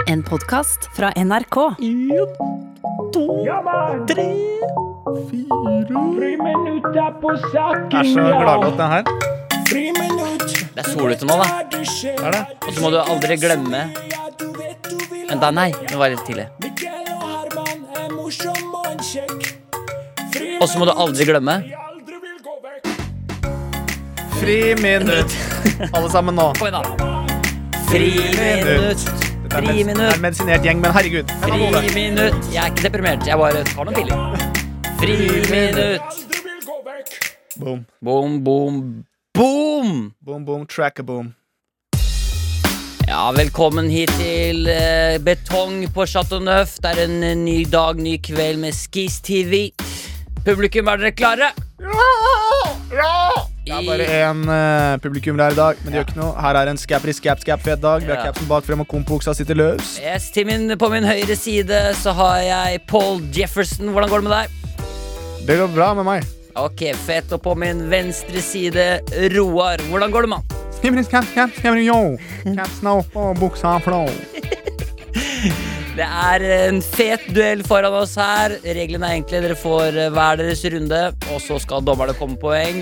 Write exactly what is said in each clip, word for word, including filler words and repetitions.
En podcast fra N R K. En, to, tre, fire Friminutter på saken, Det er så gladlåt den her. Friminutt. Det er sol ute nå, da. Er det? Og så må du aldri glemme Men da, nei, det var litt tidlig. Mikkel og Herman er morsom og en kjekk. Og så må du aldri glemme Aldri vil gå vekk. Friminutt. Alle sammen nå. Kom igjen, da. Friminutt. Dette er, med, det er Friminutt. en medisinert gjeng, men herregud. Jeg kan holde. Friminutt. Jeg er ikke deprimert, jeg bare tar noen piller. Friminutt. Aldri vil gå vekk. Boom, Boom, boom, boom. boom, boom, track-a-boom. Ja, velkommen hit til eh, Betong på Chateau Neuf. Det er en eh, ny dag, ny kveld med Skis T V. Publikum, er dere klare? Det er bare en uh, publikum der i dag, men det gjør ikke noe. Her er en skapri skap skap fet dag. Vi har Ja. capsen bak frem og kompoksa sitter løs. Yes, til min, på min høyre side så har jeg Paul Jefferson. Hvordan går det med deg? Det går bra med meg. Ok, fett. Og på min venstre side Roar. Hvordan går det med han? Skapri skap skap skapri yo. Capsen er oppe og buksa er flow. Det er en fet duell foran oss her. Reglene er enkle. Dere får eh, hver deres runde, og så skal dommerne komme poeng.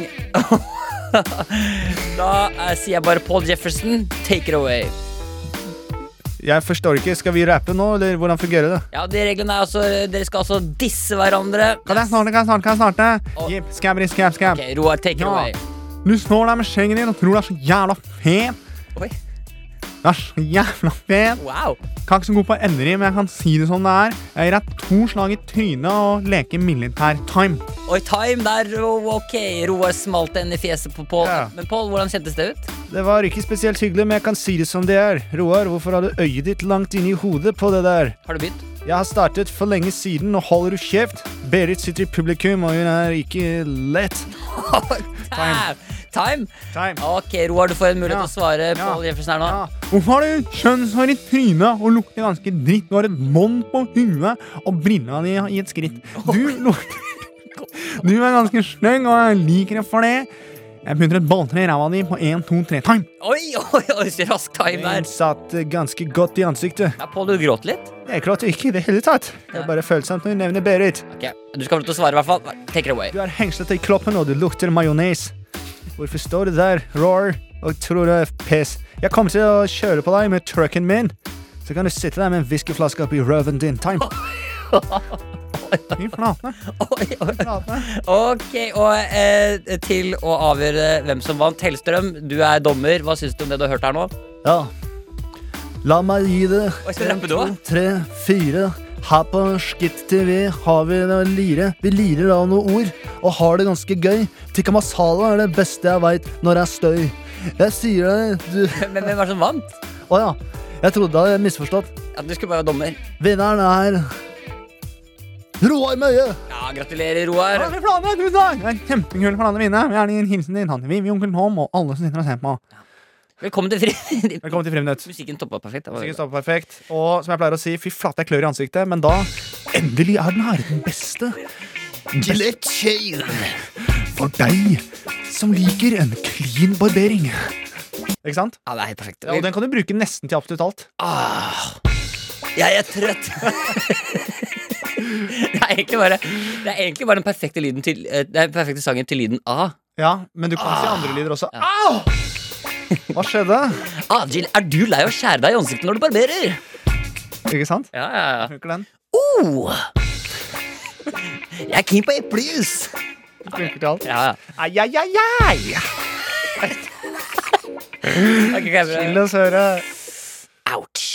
Da eh, sier jeg bare Paul Jefferson, take it away. Jeg forstår ikke, skal vi rappe nå, eller hvordan fungerer det? Ja, de reglene er altså Dere skal altså disse hverandre. Kan jeg starte, kan jeg starte, kan jeg starte? Og- Jip, skapri skap skap. Ok, Roar, take it Ja. away. Du står der med skjengen din og tror det er så jævla fet. Oi, Det er så jævla fet. wow. Kan ikke så god på endring, men jeg kan si det som det er. Jeg gir deg to slag i trynet og leker militær time. Oi, time der, oh, ok. Roar smalt den i fjeset på Paul. Ja. Men Paul, hvordan kjentes det ut? Det var ikke spesielt hyggelig, men jeg kan si det som det er. Roar, hvorfor har du øyet ditt langt inn i hodet på det der? Har du begynt? Jeg har startet for lenge siden, og holder du kjeft? Berit sitter i publikum, og hun er ikke lett. Time. Time? Time. Ok, Roar, du får en mulighet Ja. til å svare Ja. Paul Jefferson her nå. Ja. Hvorfor har du kjønnshår i trynet og lukter ganske dritt? Du har et bånd på huet og brillene dine i et skritt. Du lukter... Du er ganske stygg, og jeg liker det for det. Jeg begynner et balltre i ræva di på en, to, tre, time. Oi, oi, oi, så rask time der. Den satt eh, ganske godt i ansiktet. Ja, Paul, du gråt litt. Jeg klarte ikke i det hele tatt. Det er bare følsomt når du nevner Berit. Ok, du skal få lov til å svare i hvert fall. Take it away. Du er hengslete i kroppen, og du lukter majones. Hvorfor står du der, Roar, og tror du er pes? Jeg kommer til å kjøre på deg med trucken min. Så kan du sitte der med en whiskyflaske oppi røven din. Time. Fy flate. Oi, oi. Flate. Ok, og eh, til å avgjøre hvem som vant, Hellstrøm, du er dommer. Hva synes du om det du har hørt her nå? Ja. La meg gi det. Oi, skal du rappe du også? tre, fire. Her på Skitt T V har vi det å lire. Vi lirer av noen ord og har det ganske gøy. Tikka masala er det beste jeg vet når det er støy. Jeg sier det, du. Men hvem var det som vant? Åja, jeg trodde jeg hadde misforstått. Ja, du skulle bare være dommer. Vinneren er Roar Møye. Ja, gratulerer, Roar. Ja, fy flate, tusen takk. Det er kjempekul for alle å vinne. Vi er en hilsen til tante Vivi, onkel Tom og alle som sitter og ser på. Velkommen til Fri. Velkommen til Friminutt. Musikken toppa perfekt. Det var- Musikken stopper perfekt. Og som jeg pleier å si, fy flate, jeg klør i ansiktet. Men da, endelig er den her den beste. Gillette shave. For deg som liker en clean barbering. Ikke sant? Ja, det er helt perfekt. Ja, og den kan du bruke nesten til absolutt alt. Ah, jeg er trøtt. Det er egentlig bare Det er egentlig bare den perfekte lyden til eh, Det er den perfekte sangen til lyden A. Ja, men du kan si andre lyder også. Au! Hva skjedde? Ah, Jill, er du lei av å skjære deg i ansiktet når du barberer? Ikke sant? Ja, ja, ja. Funker den? Oh! Jeg er keen på eplejus. Funker til alt. Ja, ja. Ai, ai, ai, ai! Ok, kan jeg prøve? Chill oss høre. Ouch.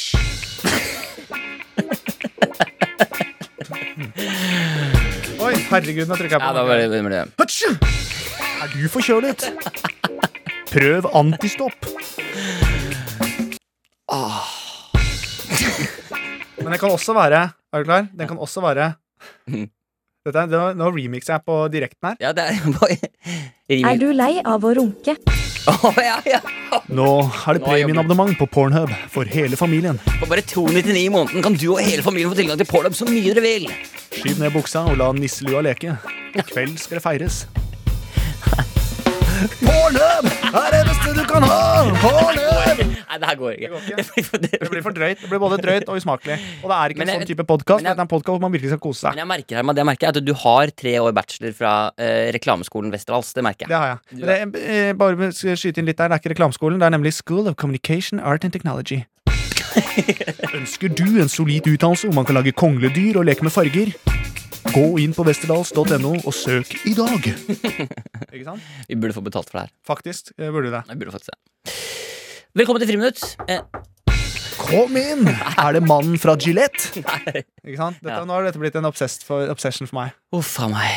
Oi, herregud, nå trykker jeg på. Ja, da var det, det, det. Hatsju! Er du forkjølet? Prøv antistopp. Ah. Men det kan også være, er du klar? Den kan også være Dette, det var, Nå remixer jeg på direkten her. Ja, det er Er du lei av å runke? Å, ja, ja. Nå er det premieabonnement på Pornhub for hele familien. For bare to nittini i måneden kan du og hele familien få tilgang til Pornhub så mye dere vil. Skyv ned buksa og la nisselua leke. I kveld skal det feires. Pornhub er det beste du kan ha! Pornhub! Nei, det her går ikke. Det går ikke. Det blir for, det Det blir for drøyt. Det blir både drøyt og usmakelig. Og det er ikke Men en jeg- sånn type podcast. men jeg- Det er en podcast hvor man virkelig skal kose seg. Men jeg merker, Herman, det jeg merker er at du har tre år bachelor fra eh, reklameskolen Westerdals. Det merker jeg. Det har jeg. Du- Men det, eh, bare med- skal jeg skyte inn litt der. Det er ikke reklameskolen, det er nemlig School of Communication, Art and Technology. Ønsker du en solid utdannelse hvor man kan lage kongledyr og leke med farger? Gå inn på westerdals punktum no og søk i dag. Ikke sant? Vi burde få betalt for det her. Faktisk eh, burde du det. Vi burde faktisk det. Velkommen til Friminutt. Eh, Kom inn! Er det mannen fra Gillette? nei. Ikke sant? Dette, Ja. Nå har dette blitt en obsessed for, obsession for meg. Uff a meg.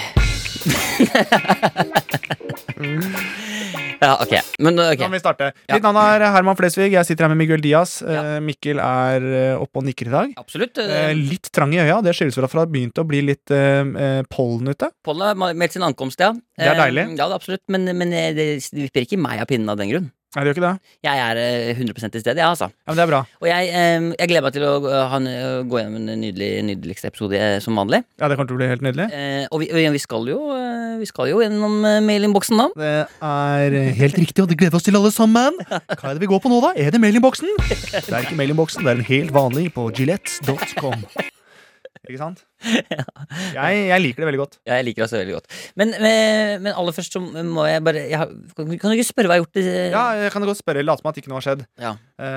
Ja, ok. Men Nå ok. kan vi starte. Ja. Mitt navn er Herman Flesvig. Jeg sitter her med Miguel Diaz. Eh, Mikkel er eh, oppe og nikker i dag. Absolutt. Eh, Eh, litt trang i øya. Det skyldes vel at det har begynt å bli litt eh, eh, pollen ute. Pollen har meldt sin ankomst, ja. Det er Eh, deilig. Ja, det er absolutt. Men, men eh, det vipper ikke meg av pinnen av den grunn. Nei, det gjør ikke det. Jeg er eh, hundre prosent til stede, ja, altså. Ja, men det er bra. Og jeg, eh, jeg gleder meg til å eh, ha en, eh, gå gjennom en nydelig, nydeligste episode eh, som vanlig. Ja, det kommer til å bli helt nydelig. Eh, og vi, og vi, skal jo, eh, vi skal jo gjennom eh, mailinnboksen nå. Det er helt riktig, og det gleder vi oss til alle sammen. Hva er det vi går på nå, da? Er det mailinnboksen? Det er ikke mailinnboksen, det er en helt vanlig på gillette punktum com. Ikke sant? Jeg, jeg liker det veldig godt. Ja, jeg liker det også veldig godt. Men, men, men aller først så må jeg bare jeg har, kan, kan du ikke spørre hva jeg har gjort? eh, Ja, jeg kan godt spørre. Late som at ikke noe har skjedd. ja.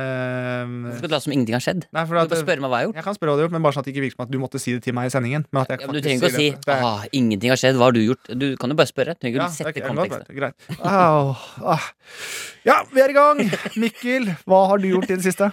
Ehm, Skal du late som ingenting har skjedd? nei, Du for kan at, bare spørre meg hva jeg har gjort. jeg kan spørre hva du har gjort, men bare sånn at det ikke virker som at du måtte si det til meg i sendingen. Men at jeg Ja, men du faktisk trenger ikke å si sier det. Det er- ah, 'ingenting har skjedd', hva har du gjort? Du kan jo bare spørre. Du trenger Ja, ikke å det er sette ikke- kontekst. greit, greit. Au, ah. Ja, vi er i gang! Mikkel, hva har du gjort i det siste?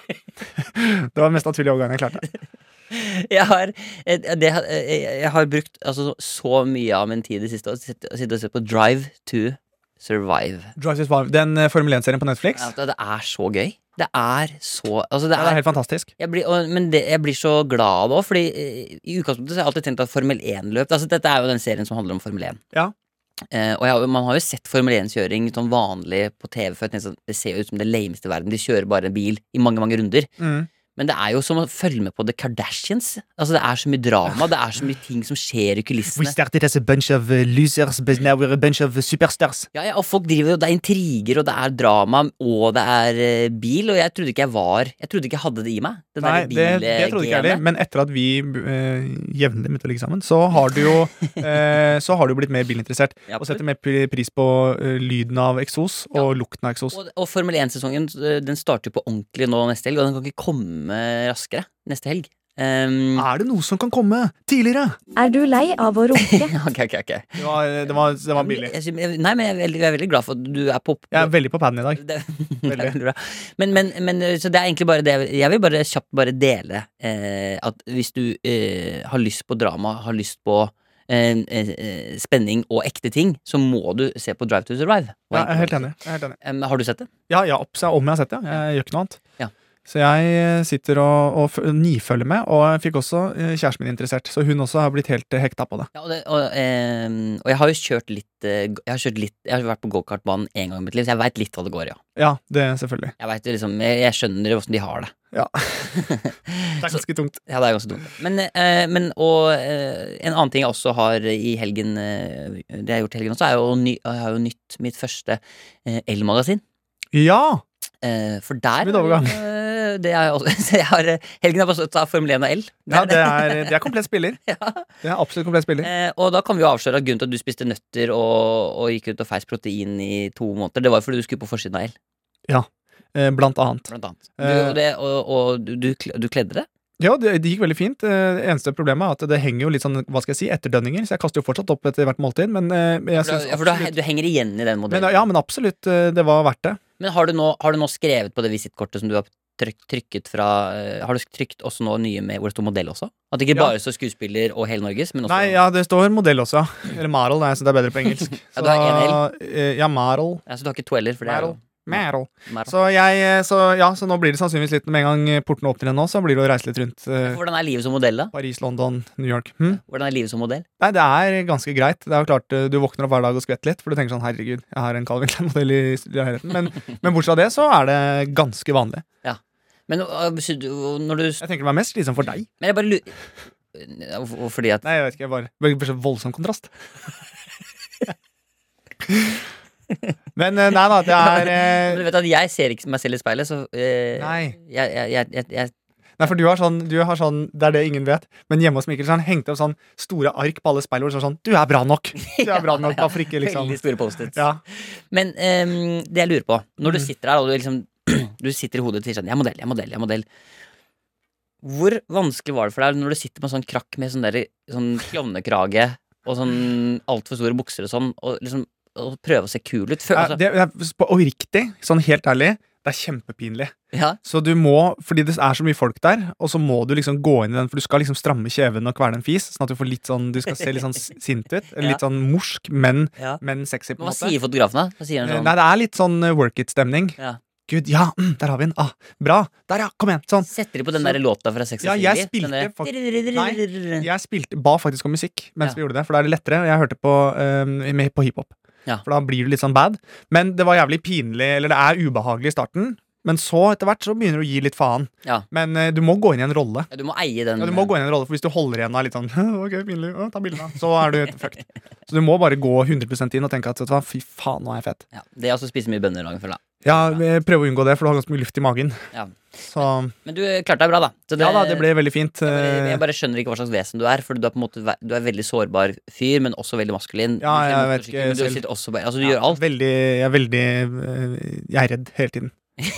Det var den mest naturlige overgangen jeg klarte. Jeg har, eh, det, eh, jeg har brukt altså, så mye av min tid i det siste å sitte å sitte og se på Drive to Survive. Drive to Survive, den eh, Formel én-serien på Netflix. Ja, det det er så gøy. Det er så altså, det Ja, det er er, helt fantastisk. jeg blir, og, Men det, jeg blir så glad nå, fordi eh, i utgangspunktet så har jeg alltid tenkt at Formel én-løp altså, Dette er jo den serien som handler om Formel én. Ja. Eh, og jeg, man har jo sett Formel én-kjøring sånn vanlig på T V før. Det det ser jo ut som det lameste i verden. De kjører bare en bil i mange, mange runder. Mm. Men det er jo som å følge med på The Kardashians. Altså Det er så mye drama, det er så mye ting som skjer i We kulissene. started as a bunch of uh, losers, but now we're a bunch of uh, superstars. Ja, ja, og folk driver jo, Det er intriger, og det er drama, og det er eh, bil. Og jeg trodde ikke jeg var Jeg trodde ikke jeg hadde det i meg. Det Nei, der det, det trodde ikke jeg heller. bilgenet. Men etter at vi uh, jevnlig begynte å ligge sammen, så har du jo eh, Så har du blitt mer bilinteressert. Ja, Og setter mer pri- pris på uh, lyden av eksos og lukten av eksos. Og, og Formel én-sesongen eh, Den starter jo på ordentlig nå neste helg, og den kan ikke komme raskere neste helg. Um, Er det noe som kan komme tidligere? Er du lei av å runke? ok, ok, ok Det var, det var, det var billig. Jeg, jeg, nei, men jeg er, veldig, jeg er veldig glad for at du er på Jeg er veldig på paden i dag. det, det er veldig bra. Men, men, men så det er egentlig bare det jeg vil bare kjapt bare dele eh, at hvis du eh, har lyst på drama, har lyst på eh, eh, spenning og ekte ting, så må du se på Drive to Survive. Og Ja, jeg er helt egentlig- enig. Jeg er helt enig. Em, har du sett det? Ja, ja, opp, om jeg har sett det. Ja. Jeg gjør ikke noe annet. Ja. Så jeg sitter og, og f- nifølger med, og jeg fikk også eh, kjæresten min interessert. Så hun også har blitt helt eh, hekta på det. Ja, og, det og, em, og jeg har jo kjørt litt eh, Jeg har kjørt litt Jeg har vært på gokartbanen én gang i mitt liv, så jeg veit litt hva det går i. Ja. Ja, det er selvfølgelig. Jeg, vet, liksom, jeg, jeg skjønner åssen de har det. Ja. Det er ganske tungt. Ja, det er ganske dumt. Men, eh, men og eh, en annen ting jeg også har i helgen eh, Det jeg har gjort i helgen også, er jo ny, jeg har jo nytt mitt første eh, elmagasin. Ja! Eh, for der Smooth overgang. eh, det er, også- så jeg har, eh, helgen har bestått av Formel én og el. Ja, det er, det er komplett spiller. Ja. Det er absolutt komplett spiller. Eh, og da kan vi jo avsløre at grunnen til at du spiste nøtter og, og gikk ut og feis protein i to måneder, det var fordi du skulle på forsiden av el. Eh, Blant annet. Blant annet. Du, Eh. og det, og, og du, du, kl- du kledde det? Ja, det, det gikk veldig fint. Eh, Det eneste problemet er at det henger jo litt sånn, hva skal jeg si, etterdønninger, så jeg kaster jo fortsatt opp etter hvert måltid, men eh, jeg For, synes du, ja, for du, absolutt du henger igjen i den men, modellen. Ja, men absolutt, eh, det var verdt det. Men har du, nå, har du nå skrevet på det visittkortet som du har trykt, trykket fra eh, Har du trykt også nå nye med hvor det står modell også? At det ikke Ja. bare står skuespiller og hele Norges, men også Nei, ja, det står modell også, ja. Eller Marl, nei, så det er bedre på engelsk. Ja, du har en eh, Ja, Marl. Ja, så du har ikke to L-er, for det er jo Marl. Marl. Så jeg, eh, så ja, så nå blir det sannsynligvis litt, med en gang porten åpner igjen nå, så blir det å reise litt rundt eh, Hvordan er livet som modell, da? Paris, London, New York. Hm? Hvordan er livet som modell? Nei, det er ganske greit. Det er jo klart eh, Du våkner opp hver dag og skvetter litt, for du tenker sånn, herregud, jeg har en Calvin Klein-modell i leiligheten. Men, men bortsett fra det, så er det ganske vanlig. Men øh, så du- når du Jeg tenker det var mest slitsomt for deg. Men jeg bare lurer Fordi at Nei, jeg vet ikke, jeg bare Det blir så voldsom kontrast. Men eh, nei da, det er Men du eh, vet at jeg ser ikke meg selv i speilet, så eh, Nei. jeg, jeg, jeg, jeg, jeg Nei, for du har sånn, du har sånn Det er det ingen vet. Men hjemme hos Mikkel så har han hengt opp sånn store ark på alle speil hvor det står sånn Du er bra nok! Du er bra nok, Hvorfor ikke, liksom? Veldig store post-its. Ja. Men ehm, det jeg lurer på, når du Mm. sitter her og du, liksom, du sitter i hodet og sier sånn Jeg er modell, jeg er modell, jeg er modell. Hvor vanskelig var det for deg når du sitter med sånn krakk med sånn, der, sånn klovnekrage og sånn altfor store bukser og sånn, og liksom og prøve å se kul ut? Før, Ja, altså, det, det er, på- og riktig, sånn helt ærlig, det er kjempepinlig. ja. Så du må, fordi det er så mye folk der, og så må du liksom gå inn i den, for du skal liksom stramme kjeven og kverne en fis, sånn at du får litt sånn, du skal se litt sånn s- sint ut, eller litt sånn morsk, men, Ja. men sexy på Men en hva måte. sier fotografen, da? Hva sier han Eh, sånn? Nei, det er litt sånn eh, work it-stemning. Ja. Gud, ja, mm, der har vi den. Ah, bra. Der, ja. Kom igjen. Sånn. Setter de på den Så- der låta fra Sex Ja, and jeg City? spilte Den der- fakt- Nei, Jeg spilte, ba faktisk om musikk mens Ja. vi gjorde det, for da er det lettere. Og jeg hørte på, eh, med på hiphop. Ja. For da blir det litt sånn bad. Men det var jævlig pinlig, eller det er ubehagelig i starten. Men så etter hvert så begynner du å gi litt faen. Ja. Men eh, du må gå inn i en rolle. Ja, du må eie den. Ja, du må gå inn i en rolle, for hvis du holder igjen av litt sånn Ok, pinlig, å, ta bilder da så er du fucked. Så du må bare gå hundre prosent inn og tenke at vet du hva, fy faen, nå er jeg fett. Ja, det er også å spise mye bønner i dagen, føler jeg. Ja, vi prøver å unngå det, for du har ganske mye luft i magen. Ja. Så Men du klarte deg bra, da. Så ja da, det ble veldig fint. Jeg bare, Eh, jeg bare skjønner ikke hva slags vesen du er. For du er på en måte ve- Du er veldig sårbar fyr, men også veldig maskulin. Ja, Du kjører jeg vet motorsykkel, ikke men du selv. sitter også bare, altså, du ja, gjør alt. Veldig, jeg er veldig eh, Jeg er redd hele tiden.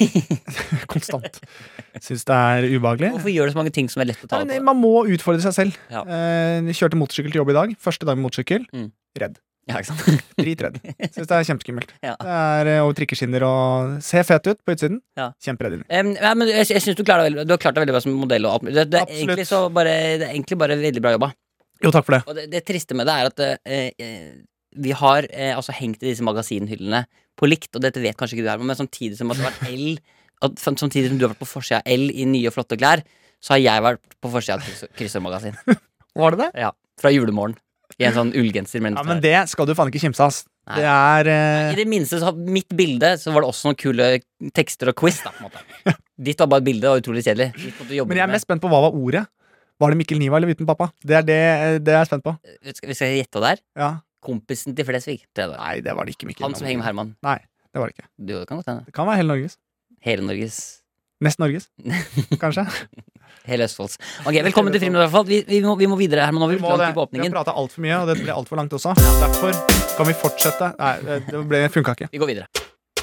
Konstant. Syns det er ubehagelig. Hvorfor gjør du så mange ting som er lett å ta Nei, på? men Man må utfordre seg selv. Ja. Eh, jeg kjørte motorsykkel til jobb i dag. Første dag med motorsykkel. Mm. Redd. Ja, ikke sant? Dritredd. Syns det er kjempeskummelt. Ja. Det er eh, over trikkeskinner og ser fet ut på utsiden. Ja. Kjemperedd inni. Em, ja, men jeg, jeg synes du, klarer deg veldig, du har klart deg veldig bra som modell. Og alt mulig. Det, det, er Absolutt. egentlig så bare, det er egentlig bare veldig bra jobba. Jo, takk for det. Og det, det triste med det er at eh, eh, vi har eh, altså hengt i disse magasinhyllene på likt, og dette vet kanskje ikke du her, men samtidig som at det har vært L at, Samtidig som du har vært på forsida av L i nye og flotte klær, så har jeg vært på forsida av kryss- Kryssordmagasin. Var det det? Ja, fra julemorgen. I en sånn ullgenser. med en Ja, men stær. det skal du faen ikke kimse av, ass. Nei. Det er I eh, det minste så har mitt bilde Så var det også noen kule tekster og quiz. Da, på en måte. Ditt var bare et bilde og utrolig kjedelig. Ditt måtte du jobbe Men jeg er med. mest spent på hva var ordet. Var det Mikkel Niva eller Viten pappa? Det er det, det er jeg spent på. Vi skal, vi skal gjette hva det er. Ja. Kompisen til Flesvig. tror jeg det var. Nei, det var det ikke, Mikkel. Han som henger med Herman. Nei, det var det ikke. Du, det kan godt hende. Det kan være hele Norges. Hele Norges Nest Norges, kanskje. Hele Østfolds. Ok, Velkommen til Friminutt, i hvert fall. Vi, vi, må, vi må videre, Herman. Nå har vi Vi blitt må langt det. inn på Vi har åpningen. prata altfor mye, og det ble altfor langt også. Derfor kan vi fortsette. Nei, det ble funka ikke. Vi går videre.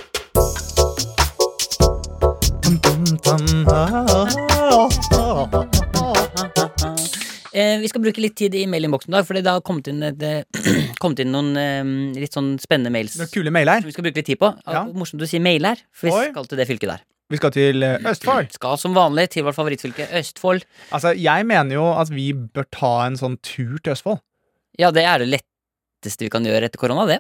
Eh, vi skal bruke litt tid i mailinnboksen i dag, fordi det har kommet inn, et, eh, kommet inn noen eh, litt sånn spennende mails Det er kule mailer. som vi skal bruke litt tid på. Ja. Morsomt du sier mail her, for vi Oi. skal til det fylket der. Vi skal til eh, Østfold. Skal som vanlig til vårt favorittfylke, Østfold. Altså, jeg mener jo at vi bør ta en sånn tur til Østfold. Ja, det er det letteste vi kan gjøre etter korona, det.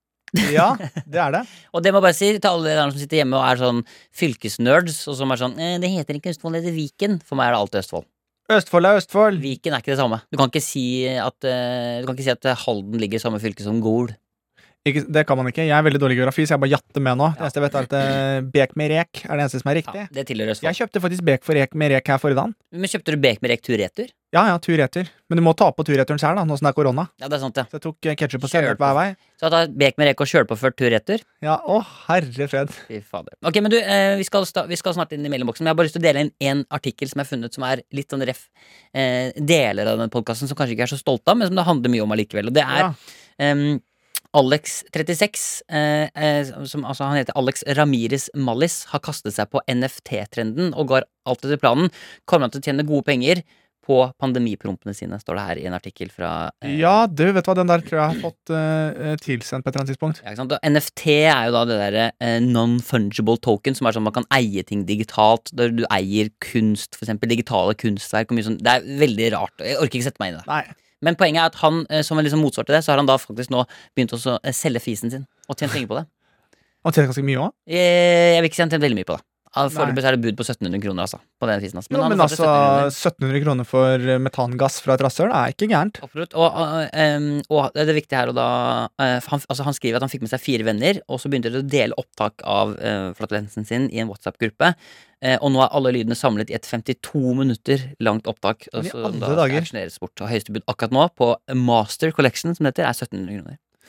Ja, det er det. Og det må jeg bare si til alle dere som sitter hjemme og er sånn fylkesnerds, og som er sånn eh, Det heter ikke Østfold, det heter Viken. For meg er det alltid Østfold. Østfold er Østfold. Viken er ikke det samme. Du kan ikke si at, eh, du kan ikke si at Halden ligger i samme fylke som Gol. Ikke, det kan man ikke. Jeg er veldig dårlig i geografi, så jeg bare jatter med nå. Det Ja. eneste jeg vet er at eh, bek med rek er det eneste som er riktig. Ja, det tilhører Østfold. Jeg kjøpte faktisk bek for rek med rek her forrige dagen. Men kjøpte du bek med rek tur-retur? Ja, ja, tur-retur. Men du må ta på tur-returen selv, da, nå som det er korona. Ja, det er sant, ja. Så jeg tok eh, ketchup og Kjør sennep på. hver vei. Så ta bek med rek og kjøl på før tur-retur? Ja, å herre fred. Fy fader. Ok, men du, eh, vi, skal sta vi skal snart inn i mailinnboksen, men jeg har bare lyst til å dele inn en artikkel som jeg har funnet, som er litt sånn ref eh, deler av den podkasten som kanskje ikke er så stolt av, men som det handler mye om allikevel. Og det er Ja. em, Alex trettiseks, eh, eh, som, altså han heter Alex Ramirez Mallis, har kastet seg på N F T-trenden og går alt etter planen. Kommer han til å tjene gode penger på pandemiprompene sine, står det her i en artikkel fra eh, Ja, du, vet du hva, den der tror jeg jeg har fått eh, tilsendt på et eller annet tidspunkt. Ja, ikke sant? Og N F T er jo da det derre eh, non-fungible token, som er sånn man kan eie ting digitalt. Der du eier kunst, for eksempel digitale kunstverk og mye sånn. Det er veldig rart. Jeg orker ikke sette meg inn i det. Nei. Men poenget er at han, eh, som er liksom motsvar til det, så har han da faktisk nå begynt også å eh, selge fisen sin og tjent penger på det. Og tjener ganske mye òg. Jeg, jeg vil ikke si han tjent veldig mye på det. Ja, Foreløpig så er det bud på sytten hundre kroner, altså. På den fisen, altså. Men, han men har fått altså, sytten hundre. sytten hundre kroner for eh, metangass fra et rasshøl er ikke gærent. Absolutt. Og, og, em, og det er viktig her og da eh, han, altså han skriver at han fikk med seg fire venner, og så begynte de å dele opptak av uh, flatulensen sin i en WhatsApp-gruppe. Eh, og nå er alle lydene samlet i et femtito minutter langt opptak. Og Men i så alle da dager. auksjoneres bort. Og høyeste bud akkurat nå på Master Collection, som det heter, er sytten hundre kroner.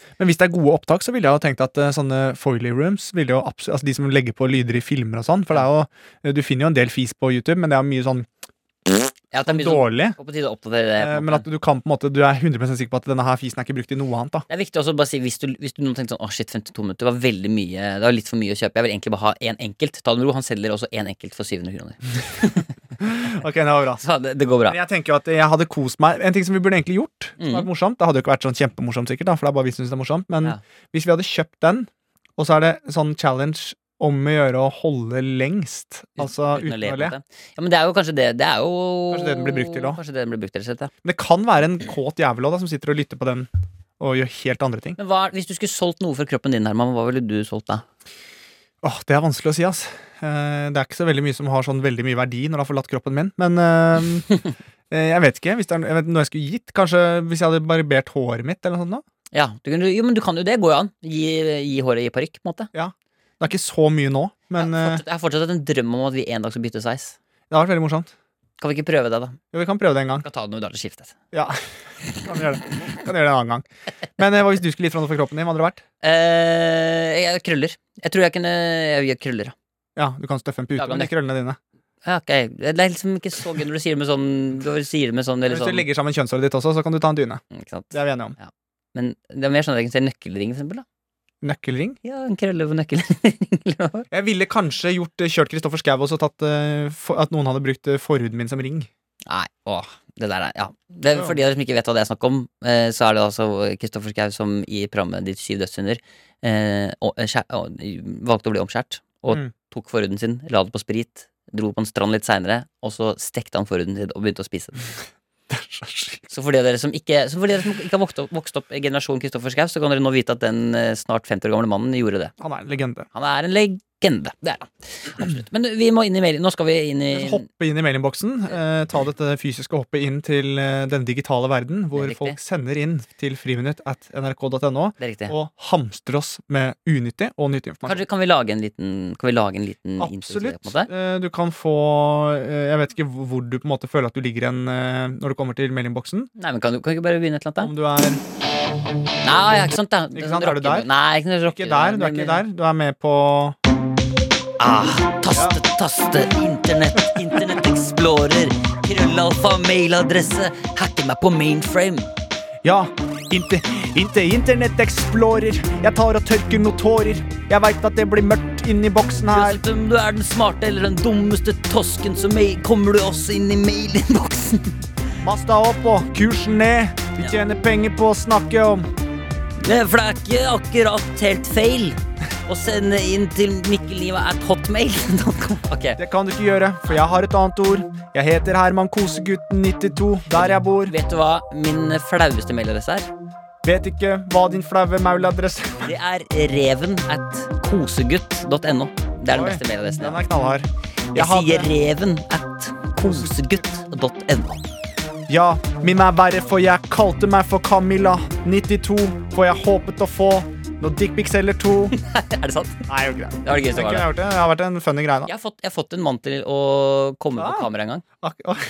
Men hvis det er gode opptak, så ville jeg jo tenkt at eh, sånne Foley rooms ville jo absolutt, altså de som legger på lyder i filmer og sånn, for det er jo, eh, du finner jo en del fis på YouTube, men det er mye sånn Ja, at det er mye sånn- dårlig. og på tide å oppdatere det. på en Eh, måte. Men at du kan på en måte, du er hundre prosent sikker på at denne her fisen er ikke brukt i noe annet da. Det er viktig også å bare si hvis du, hvis du nå tenkte sånn, åh shit, femtito minutter var veldig mye, det var litt for mye å kjøpe. Jeg vil egentlig bare ha en enkelt. Ta det med ro, han selger også en enkelt for syv hundre kroner. Ok, det var bra. Så det, det går bra. Men jeg tenker jo at jeg hadde kost meg. En ting som vi burde egentlig gjort, som Mhm. er morsomt, det hadde jo ikke vært sånn kjempemorsomt sikkert da, for det er bare vi som synes det er morsomt, men Ja. hvis vi hadde kjøpt den, og så er det sånn challenge om å gjøre å holde lengst, altså uten, å le. på en måte. Ja, men det er jo kanskje det. Det er jo Kanskje det den blir brukt til også. Kanskje det den blir brukt til, rett og slett, ja. Men det kan være en kåt jævel også, da, som sitter og lytter på den og gjør helt andre ting. Men hva, hvis du skulle solgt noe for kroppen din, Herman, hva ville du solgt da? Åh, det er vanskelig å si, ass. Eh, Det er ikke så veldig mye som har sånn veldig mye verdi når det har forlatt kroppen min, men eh, eh, jeg vet ikke. Hvis det er jeg vet, noe jeg skulle gitt, kanskje hvis jeg hadde barbert håret mitt eller noe sånt da. Ja, du kan, jo, men du kan jo det. Går jo an. Gi, gi håret i parykk, på en måte. Det er ikke så mye nå, men jeg, eh, har fortsatt, jeg har fortsatt en drøm om at vi en dag skal bytte sveis. det har vært veldig morsomt. Kan vi ikke prøve det, da? Jo, vi kan prøve det en gang. Vi kan ta det når vi drar til skiftet. Ja, kan gjøre det. Kan gjøre det en annen gang. Men eh, hva hvis du skulle gitt fra noe for kroppen din? Hva hadde det vært? Eh, jeg krøller. Jeg tror jeg kunne Jeg gjør krøller, ja. Ja, du kan støffe en pute Ja, kan med de det. krøllene dine. Ja, ok. Det er liksom ikke så gøy når du sier det med sånn Du sier det med sånn veldig Hvis du sånn legger sammen kjønnshåret ditt også, så kan du ta en dyne. Ikke sant? Det er vi enige om. Men det er mer sånn at jeg kan se nøkkelring, for eksempel. Da. Nøkkelring? Ja, en krølle på nøkkelring. Jeg ville kanskje gjort eh, kjørt Kristoffer Schau og så tatt eh, for, at noen hadde brukt eh, forhuden min som ring. Nei, åh, det der er Ja. Det er, Ja. for de som ikke vet hva det er snakk om, eh, så er det altså Kristoffer Schau som i programmet De syv dødssynder eh, og, eh, skjær, og, valgte å bli omskjært, og Mm. tok forhuden sin, la det på sprit, dro på en strand litt seinere, og så stekte han forhuden sin og begynte å spise den. Det er så sykt. Så for de av dere som ikke, så for de av dere som ikke har vokst opp, vokst opp i generasjonen Kristoffer Schau, så kan dere nå vite at den eh, snart femti år gamle mannen gjorde det. Han er en legende. Han er en legende. Det er han. Absolutt. Men vi må inn i mailen. Nå skal vi inn i Hoppe inn i mailinnboksen. Eh, ta dette fysiske hoppet inn til eh, den digitale verden, hvor riktig. folk sender inn til friminutt at nrk.no Det er riktig. og hamstrer oss med unyttig og nyttig informasjon. Kanskje kan vi lage en liten Kan vi lage en liten intro til det, Absolutt. på en måte? Eh, Du kan få eh, Jeg vet ikke hvor hvor du på en måte føler at du ligger igjen eh, når du kommer til mailinnboksen. Nei, men kan du kan du ikke bare begynne et eller annet, Om du er da? Nei, ja, ikke sant, da. Ikke sant, er du der? Nei, ikke, noe rocker- ikke der, du er ikke der. Du er med på Ah, taste, taste, internett, internett explorer, krøllalfa, mailadresse, hacker meg på mainframe. Ja, inte, inte Internett Explorer. Jeg tar og tørker noen tårer. Jeg vet at det blir mørkt inni boksen her. Uansett om du er den smarte eller den dummeste tosken, så mail, kommer du også inn i mailinnboksen. Masta opp og kursen ned. Vi tjener penger på å snakke om Det- For det er ikke akkurat helt feil å sende inn til mikkelniva at hotmail punktum com. Ok, Det kan du ikke gjøre, for jeg har et annet ord. Jeg heter Herman Kosegutten nittito, der jeg bor. vet du hva min flaueste mailadresse er? Vet ikke hva din flaue mauladresse er. Det er reven at kosegutt punktum no. Det er den Oi, beste mailadressen. Den er knallhard. Jeg hadde- sier reven at kosegutt punktum no. Ja, min er verre, for jeg kalte meg for Camilla nittito, for jeg håpet å få noe dickpics eller to. Er det sant? Nei, jeg gjør ikke det. Det var det gøyeste Det var det. har vært, det har vært en funny greie da. Jeg har fått, jeg har fått en mann til å komme Ah. på kamera en gang. Ak- ak-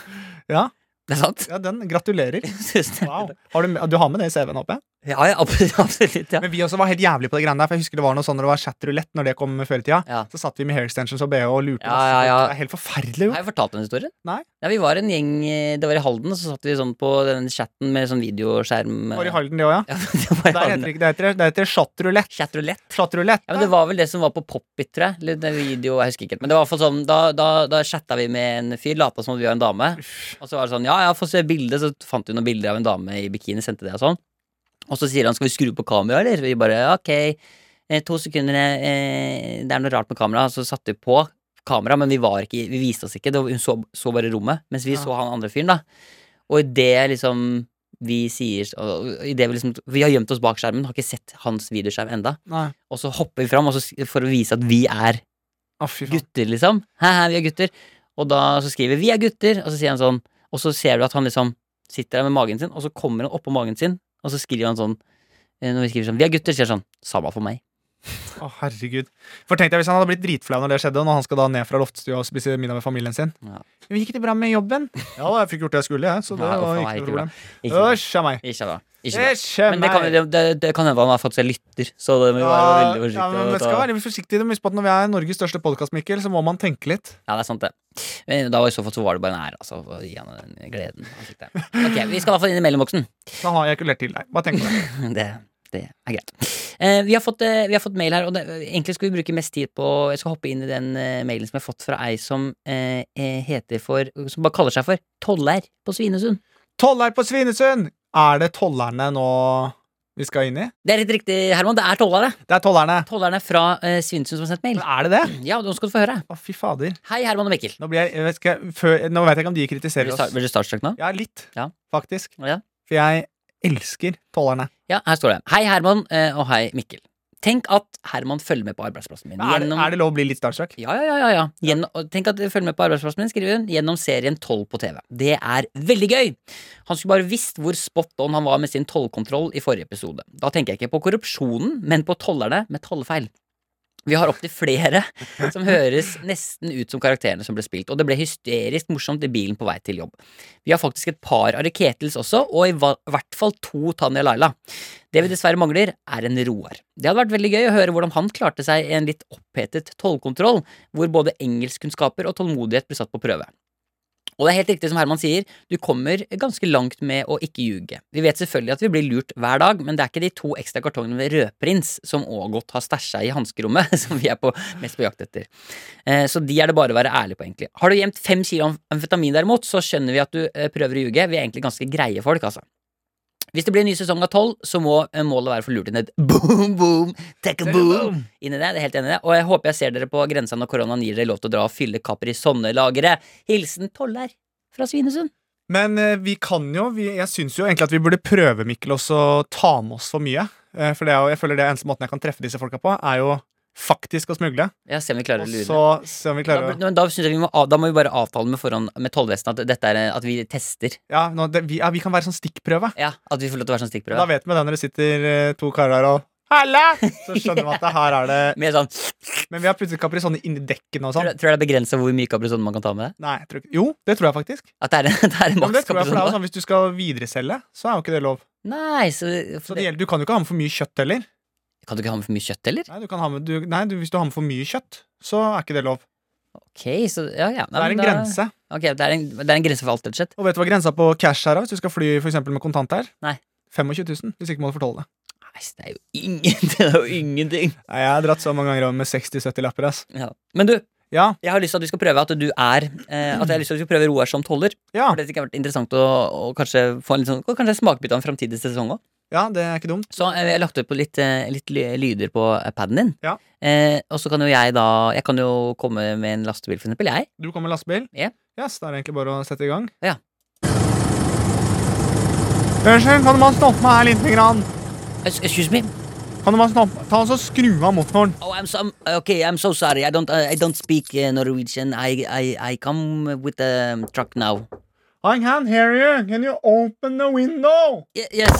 Ja, Det er sant? ja, den. Gratulerer. Tusen Wow. takk. Har du, du har med det i C V-en oppe? Ja, ja, absolutt, absolutt, ja. Men vi også var helt jævlig på det greiene der, for jeg husker det var noe sånn når det var chatroulette, når det kom før i tida. Ja. Så satt vi med hair extensions og B H og lurte. Ja, masse ja, ja. folk. Det er helt forferdelig jo. Har jeg fortalt den historien? Nei. Ja, vi var en gjeng, eh, det var i Halden, og så satt vi sånn på den chatten med sånn videoskjerm. Var i Halden det også, ja. Ja, det var i Der Halden. heter det, det heter, det heter chatroulette. Chatroulette. Chatroulette. Ja, men det var vel det som var på Pop-It, tror jeg. Eller det video, jeg husker ikke helt. Men det var i hvert fall sånn, da, da, da chatta vi med en fyr, lata som om vi var en dame. Og så var det sånn, ja, ja, få se bildet. Så fant vi noen bilder av en dame i bikini, sendte det og sånn. Og så sier han, skal vi skru på kamera, eller? Vi bare, ok, eh, to sekunder, eh, det er noe rart med kamera. Så satte vi på kamera, men vi var ikke, vi viste oss ikke. Det var, hun så, så bare rommet, mens vi Ja. så han andre fyren, da. Og i det liksom vi sier og i det vi, liksom, vi har gjemt oss bak skjermen, har ikke sett hans videoskjerm enda. Nei. Og så hopper vi fram og så, for å vise at vi er Å, fy faen. gutter, liksom. Hæ, hæ, vi er gutter. Og da så skriver vi 'vi er gutter', og så sier han sånn. Og så ser du at han liksom sitter der med magen sin, og så kommer han oppå magen sin, og så skriver han sånn eh, når vi skriver sånn 'vi er gutter', sier han sånn 'samme for meg'. Å, herregud. For tenkte jeg hvis han hadde blitt dritflau når det skjedde, og når han skal da ned fra loftstua og spise middag med familien sin. Ja. Men gikk det bra med jobben? Ja, da, jeg fikk gjort det jeg skulle, jeg, så det Ja, var uff, ikke ikke noe problem. Ikke bra. Øsj av meg. Ikke bra. Ikke bra. Øsj av Men det kan, meg. det, det, det kan hende han har fått seg lytter, så det må vi Ja, være veldig ja, forsiktige. men med vi å skal ta- være litt forsiktige. Husk på at når vi er Norges største podcast, Mikkel, så må man tenke litt. Ja, det er sant det. Men da var i så fall så var det bare en ære, altså, å gi han den gleden. Han fikk det. Ok, vi skal i hvert fall inn i mellomboksen. Da har jeg ikke lært til deg. Bare tenk på det. Det, det er greit. Eh, vi, har fått, eh, vi har fått mail her, og det, egentlig skal vi bruke mest tid på Jeg skal hoppe inn i den eh, mailen som jeg har fått fra ei som eh, eh, heter for Som bare kaller seg for Toller på Svinesund. Toller på Svinesund! Er det tollerne nå vi skal inn i? Det er helt riktig, Herman. Det er tollere. Det er tollerne. Tollerne fra eh, Svinesund som har sendt mail. Men er det det? Ja, nå skal du få høre. Å, fy fader. Hei, Herman og Mikkel. Nå, blir jeg, jeg vet ikke, før, nå vet jeg ikke om de Blir kritiserer du, start, oss. blir du startstruck nå? Ja, litt. Ja. Faktisk. Ja. For jeg elsker tollerne. Ja, her står det. Hei, Herman, eh, og hei, Mikkel. Tenk at Herman følger med på arbeidsplassen min. Men Er det, er det lov å bli litt starstruck? Ja, ja, ja, ja, ja. Gjennom, og tenk at du følger med på arbeidsplassen min, skriver hun, gjennom serien tolv på T V. Det er veldig gøy! Han skulle bare visst hvor spot on han var med sin tollkontroll i forrige episode. Da tenker jeg ikke på korrupsjonen, men på tollerne med tollefeil. Vi har opptil flere som høres nesten ut som karakterene som ble spilt, og det ble hysterisk morsomt i bilen på vei til jobb. Vi har faktisk et par av Ketels også, og i va- hvert fall to Tanja Laila. Det vi dessverre mangler, er en Roar. Det hadde vært veldig gøy å høre hvordan han klarte seg i en litt opphetet tollkontroll, hvor både engelskkunnskaper og tålmodighet ble satt på prøve. Og det er helt riktig som Herman sier, du kommer ganske langt med å ikke ljuge. Vi vet selvfølgelig at vi blir lurt hver dag, men det er ikke de to ekstra kartongene med rødprins som Ågot har stæsja i hanskerommet, som vi er på, mest på jakt etter. Eh, så de er det bare å være ærlig på, egentlig. Har du gjemt fem kilo amfetamin derimot, så skjønner vi at du eh, prøver å ljuge. Vi er egentlig ganske greie folk, altså. Hvis det blir en ny sesong av tolv, så må eh, målet være å få lurt inn et boom, boom, take a boom inn i det. Det er helt enig i det. Og jeg håper jeg ser dere på grensa når koronaen gir dere lov til å dra og fylle Caprisonne-lageret. Hilsen Toller fra Svinesund. Men eh, vi kan jo vi, Jeg syns jo egentlig at vi burde prøve, Mikkel, også å ta med oss for mye. Eh, for det er jo, jeg føler det eneste måten jeg kan treffe disse folka på, er jo faktisk å smugle. Ja, se om vi klarer Og å lure det. så se om vi Da, klarer å men da, synes jeg vi må, av- da må vi bare avtale med forhånd med tollvesenet at dette er at vi tester. Ja, nå, det, vi, ja, vi kan være sånn stikkprøve. Ja, At vi får lov til å være sånn Da stikkprøve. vet vi det når det sitter eh, to karer her og Halla! Så skjønner vi at det her er det Med sånn, Men vi har plutselig Caprisonne inni dekkene og tror, sånn. du- tror du det er begrenset hvor mye Caprisonne man kan ta med det? Nei, jeg tror ikke Jo, det tror jeg faktisk. At det er, det er en Ja, men det maks tror jeg, for det er jo Caprisonne? sånn, Hvis du skal videreselge, så er jo ikke det lov. Nei, så, Så for det det, gjelder, Du kan jo ikke ha med for mye kjøtt heller. kan du ikke ha med for mye kjøtt, eller? Nei, du kan ha med, du, nei du, Hvis du har med for mye kjøtt, så er ikke det lov. Ok, så, ja, ja. Det er en da, grense. Ok, det er en, det er en grense for alt, rett og slett. Og vet du hva grensa på cash er, da, hvis du skal fly for eksempel med kontant her? Nei. tjuefem tusen, hvis ikke må du fortelle det. Nei, det er jo ingen, det er jo ingenting. Nei, Jeg har dratt så mange ganger over med seksti sytti lapper. Ass. Ja. Men du, Ja, jeg har lyst til at vi skal prøve at du er eh, At jeg har lyst til at vi skal prøve Roar som toller. ja, For det har vært interessant å, å kanskje få en litt sånn, og kanskje en smakebit av en framtidig sesong òg. ja, det er ikke dumt. Så eh, jeg har lagt ut på litt, eh, litt ly- lyder på eh, paden din. Ja. Eh, og så kan jo jeg da Jeg kan jo komme med en lastebil, for eksempel. Jeg. Du kommer med lastebil? Ja. Yes, da er det egentlig bare å sette i gang. Ja. Unnskyld, kan du bare stoppe meg her litt? Grann? Ex- Excuse me? Kan du bare stoppe? Ta oss og skru av motoren. Oh, I'm so, okay, I'm so sorry. I don't, uh, I don't speak uh, Norwegian. I, I, I come with the truck now. I can't hear you. Can you open the window? Y- yes.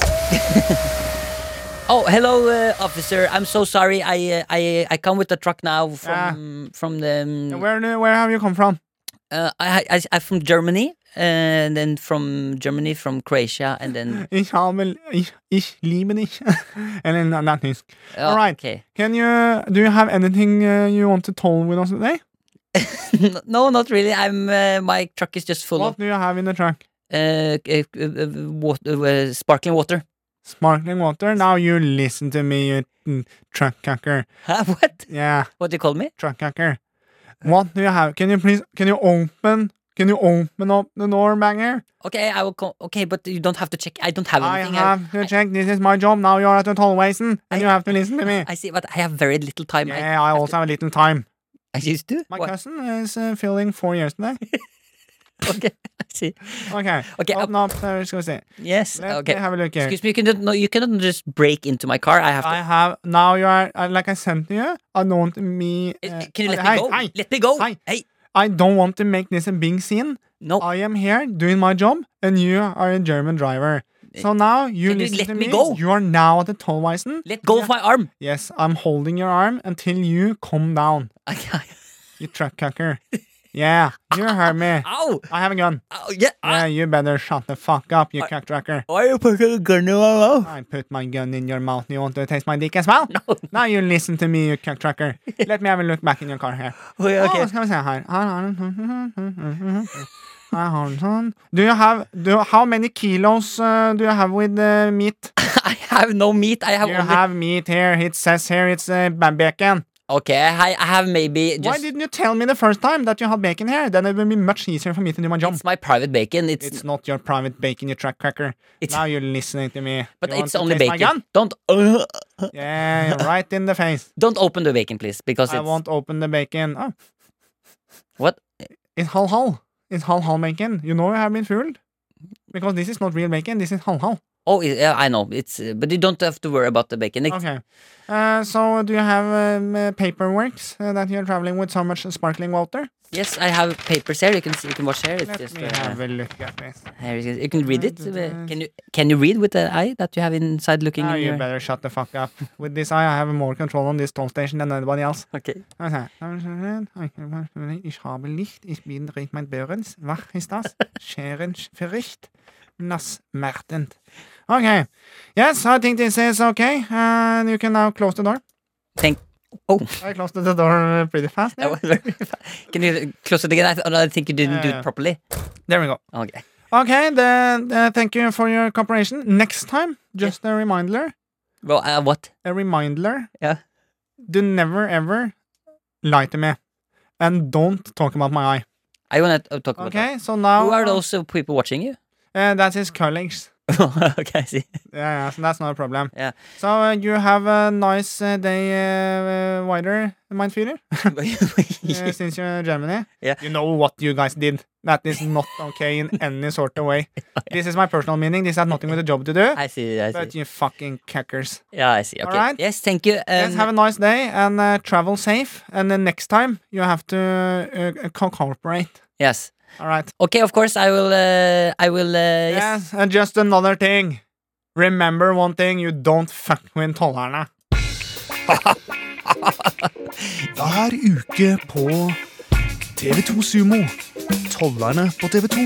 Oh, hello, uh, officer. I'm so sorry. I, uh, I, I come with the truck now from, from the. um, Where, do- where have you come from? Uh, I, I, I'm from Germany, uh, and then from Germany, from Croatia, and then. Ich habe, ich, ich liebe dich. Eller nei, det er tysk. Uh, All right. Okay. Can you, do you have anything uh, you want to toll with us today? No, not really. I'm. Uh, my truck is just full What do you have in the truck? of uh, uh, uh, water, uh, sparkling water. Sparkling water? Now you listen to me, you mm, truck hacker. Huh? What? Yeah, What do you call me? truck hacker. What do you have? Can you please, can you open, can you open up the door banger? Okay, I will. Co- okay, but you don't have to check. I don't have I anything. have to check, this is my job, now you're at the tollwaisen, and you have to listen to me. I see, but I have very little time. Yeah, I also have a little time. I, I used to. My What? cousin is uh, filling four years today. Okay, I see. Okay, Okay, open up, uh, skal vi se. Yes. Let Okay. me have a look here. Excuse me. You cannot. No, you cannot just break into my car. I have to. I have, now you are, uh, like I said to you, I don't want me... Uh, uh, Can you let hey, me go? hey, Let me go. Hey. Hey. I don't want to make this a big scene. No. I am here doing my job, and you are a German driver. So now you Can you listen let to me me. go? You are now at the Tollweisen. Let go of my arm. Yes, I'm holding your arm until you come down. Okay. You truck cucker. Yeah, you heard me. Ow! I have a gun. Ow! Yeah! Yeah, you better shut the fuck up, you I- cuck trucker. Why are you putting a gun in my mouth? I put my gun in your mouth. You want to taste my dick as well? No. Now you listen to me, you cuck trucker. Let me have a look back in your car here. Okay, okay. Oh, skal vi se her. Her har den sånn. Do you have do, How many kilos uh, do you have with uh, meat? I have no meat. I have You only. have meat here. It says here it's uh, bacon. Okay, I, I have maybe just. Why didn't you tell me the first time that you had bacon here? Then it would be much easier for me to do my job. It's my private bacon. It's, It's not your private bacon, you track cracker. It's- Now you're listening to me. but You want it's to only taste my bacon. gun? Don't uh, Yeah, right in the face. don't open the bacon, please, because I it's won't open the bacon. Oh, what? it's hal hal. It's hal hal bacon. You know I have been fooled. Because this is not real bacon, this is hal hal. Oh, it- yeah, I know. It's uh, but you don't have to worry about the bacon. It's, Okay. Uh, so, do you have um, uh, paperworks uh, that you're traveling with so much sparkling water? Yes, I have papers here. You can see, you can watch here. It's Let just me uh, have a look at this. here. You can, you can read it. Uh, Can you can you read with the eye that you have inside looking Now in you your? better shut the fuck up. With this eye, I have more control on this toll station than anybody else. Okay. Okay. Ich habe Licht, ich bin reit mein Behrens. Wach ist das? Scherens verricht. Nassmertend. Okay. Yes, I think this is okay. And you can now close the door. Thank. Oh, I closed the door pretty fast. that Yeah. was very fast. Can you close it again? I, th- I think you didn't do Yeah. it properly. There we go. Okay. Okay, then uh, thank you for your cooperation. Next time, just a reminder. Well, uh, what? A reminder. Yeah. Do never ever lie to me. And don't talk about my eye. I want to talk about Okay, so that. now. Who are those uh, people watching you? Uh, that's his colleagues. Okay, I see. Yeah, yeah, so that's not a problem. Yeah. So uh, you have a nice uh, day, uh, uh, wider Mindfeeder, uh, since you're in Germany. Yeah. You know what you guys did. That is not okay in any sort of way. This is my personal meaning. This has nothing with the job to do. I see. I see. But you fucking cackers. Yeah, I see. Okay. Alright. Yes, thank you. Um, Yes, have a nice day and uh, travel safe. And then next time you have to uh, uh, co- cooperate. yes. All right. Okay, of course I will. Uh, I will. Uh, yes. Yes, and just another thing. Remember one thing, you don't fuck with tollerne. Hver uke på T V to Sumo. Tollerne på T V to.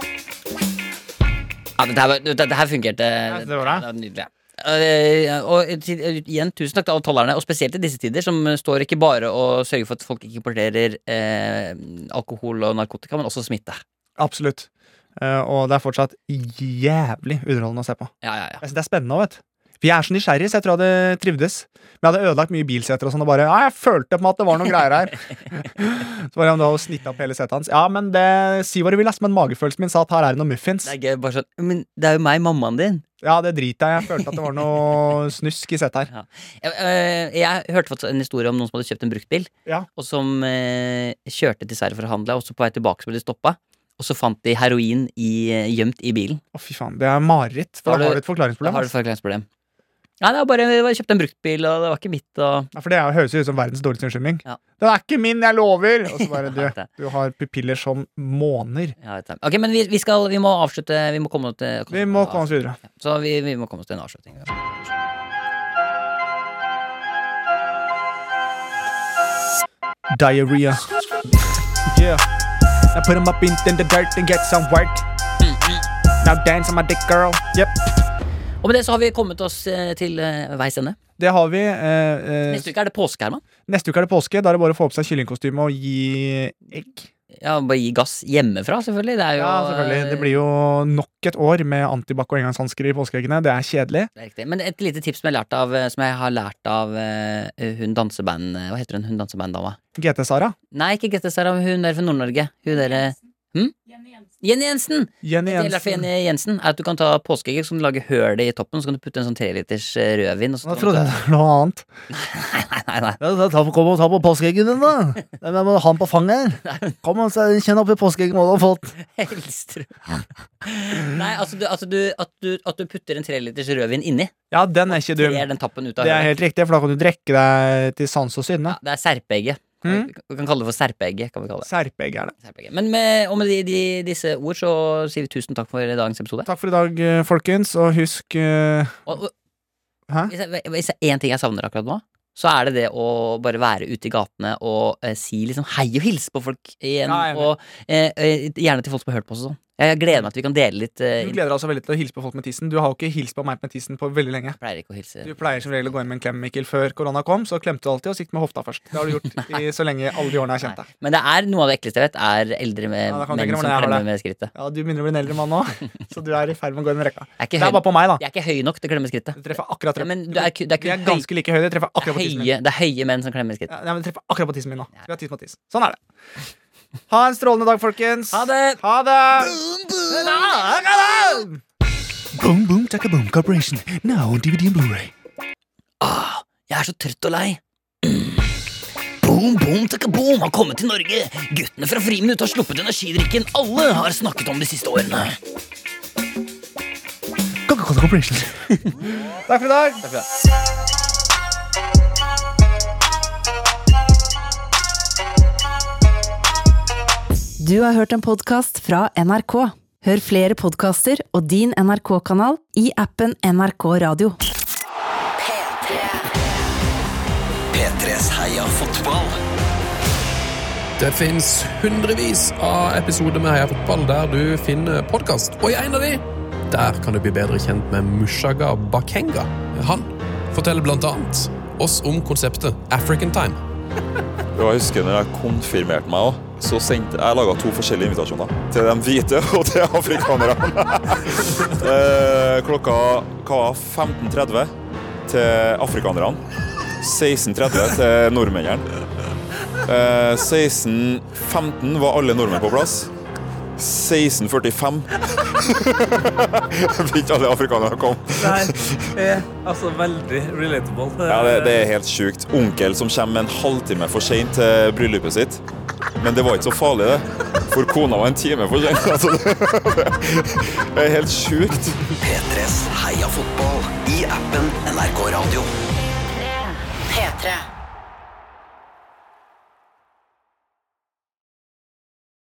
Ja, dette her, var- dette her fungerte. Ja, det var bra. var nydelig. Uh, og til- uh, igjen, tusen takk til alle tollerne, og spesielt i disse tider, som uh, står ikke bare og sørger for at folk ikke importerer uh, alkohol og narkotika, men også smitte. Absolutt. Eh, og det er fortsatt jævlig underholdende å se på. Ja, ja, ja. Jeg synes det er spennende også, vet du. For jeg er så nysgjerrig, så jeg tror jeg hadde trivdes. Men jeg hadde ødelagt mye bilseter og sånn, og bare ja, jeg følte på meg at det var noen greier her. Så var det om du hadde snittet opp hele setet hans. Ja, men det, si hva du vil, ass, men magefølelsen min sa at her er det noen muffins. Det er gøy, bare sånn. Men det er jo meg, mammaen din. Ja, det driter jeg. Jeg følte at det var noe snusk i setet her. Jeg, uh, jeg hørte faktisk en historie om noen som hadde kjøpt en bruktbil, Ja. og som uh, kjørte til Sverige for å handle, og så på vei tilbake så ble de stoppa. Og så fant de heroin i, uh, gjemt i bilen. Å, fy faen. Det er mareritt. For Har da du- har du et Da forklaringsproblem. har du ass. et forklaringsproblem. Nei, det var bare jeg kjøpte en bruktbil, og det var ikke mitt. Og... Ja, for det er jo- høres jo ut som verdens dårligste unnskyldning. Ja. Den er ikke min, jeg lover! Og så bare, du, Jeg vet det. du har pupiller som måner. Ja, vet jeg. Ok, men vi, vi, skal, vi må avslutte. Vi må komme til Vi må komme oss videre. Ja, så vi, vi må komme oss til en avslutning. Diarrhea. Yeah. Now put 'em up in, in the dirt and get some work. Now dance on my dick, girl. Yep. Og med det så har vi kommet oss eh, til eh, veis ende. Det har vi. Eh, eh, Neste uke er det påske, Herman. neste uke er det påske. Da er det bare å få på seg kyllingkostyme og gi egg. Ja, bare gi gass hjemmefra, selvfølgelig. Det er jo, Ja, selvfølgelig. Det blir jo nok et år med antibac og engangshansker i påskeeggene. Det er kjedelig. Det er riktig. Men et lite tips som jeg har lært av, som jeg har lært av eh, hun danseband... Hva heter hun, hun dansebanddama? G T Sara. Nei, ikke Grete Sara, hun der fra Nord-Norge. Hun der hm? Jenny Jensen! Jenny Det gjelder for Jensen. Jenny Jensen er at du kan ta påskeegg, så kan du lage høl i toppen, så kan du putte en sånn treliters eh, rødvin. Og så Nå kan trodde du jeg det var noe annet. Nei, nei, nei. Ja, ta på, kom og ta på påskeeggen din, da. Jeg må ha den på fanget her. Kom og så kjenn oppi påskeeggen hva du har fått. Helstrøm. Nei, altså, du, altså du, at, du, at du putter en treliters rødvin inni. Ja, den er ikke dum. Trer den tappen ut av Det er hølet. helt riktig, for da kan du drikke deg til sans og sinne. Ja, det er serpeegget. Mm. Vi kan kalle det for serpeegget, kan vi kalle det. Serpeegg er det. Serpeegget. Men med, og med de, de, disse ord så sier vi tusen takk for dagens episode. Takk for i dag, eh, folkens, og husk eh, Og, og, Hæ? hvis, jeg, hvis det er én ting jeg savner akkurat nå, så er det det å bare være ute i gatene og eh, si liksom hei og hilse på folk igjen. Ja, jeg er enig. og eh, eh, gjerne til folk som har hørt på oss og sånn. Jeg gleder meg til vi kan dele litt. eh, Du gleder deg altså veldig til å hilse på folk med tissen. Du har jo ikke hilst på meg med tissen på veldig lenge. Jeg pleier ikke å hilse. Du pleier som regel å gå inn med en klem, Mikkel. Før korona kom, så klemte du alltid og siktet med hofta først. Det har du gjort i så lenge alle de årene jeg har kjent deg. Men det er noe av det ekleste jeg vet, er eldre med, Ja, da kan du menn tenke deg som hvordan jeg har klemmer det. med skrittet. Ja, du begynner å bli en eldre mann nå, så du er i ferd med å gå i den rekka. Jeg er ikke Det er høy, bare på meg, da. jeg er ikke høy nok til å klemme skrittet. Du treffer akkurat Ja, treff. men du er, ku- det er Vi kun er ganske like høye. Det treffer høye, akkurat på tissen min. høye, det er høye menn som klemmer skrittet. Ja, men det treffer akkurat på tissen min nå. Vi har tiss mot tiss. Sånn er det. Ha en strålende dag, folkens. Ha det! Ha det! Boom, boom, taka boom, corporation. Now on D V D and Blu-ray. Ah, jeg er så trøtt og lei. Boom, boom, takka boom har kommet til Norge. Guttene fra Friminutt har sluppet energidrikken alle har snakket om de siste årene. Coca-Cola Corporation. Takk for i dag. Takk for det. Du har hørt en podcast fra N R K. Hør flere podcaster og din N R K-kanal i appen N R K Radio. P tres Heia fotball. Det finnes hundrevis av episoder med Heia Fotball der du finner podcast. Og i en av de, der kan du bli bedre kjent med Mushaga Bakenga. Han forteller blant annet oss om konseptet African Time. Jeg husker når jeg konfirmerte meg også, så sendte jeg laget to forskjellige invitasjoner. Til de hvite og til afrikanerne. eh, klokka var femten tretti til afrikanerne. seksten tretti til nordmennene. Eh, seksten femten var alle nordmenn på plass. seksten førtifem fikk ikke alle afrikanere komme. Det er altså veldig relatable. Ja, det, det er helt sykt. Onkel som kommer en halvtime for sent til bryllupet sitt. Men det var ikke så farlig det, for kona var en time for sent. Altså, det, det er helt sykt. P tres Heia fotball i appen N R K Radio. P tre.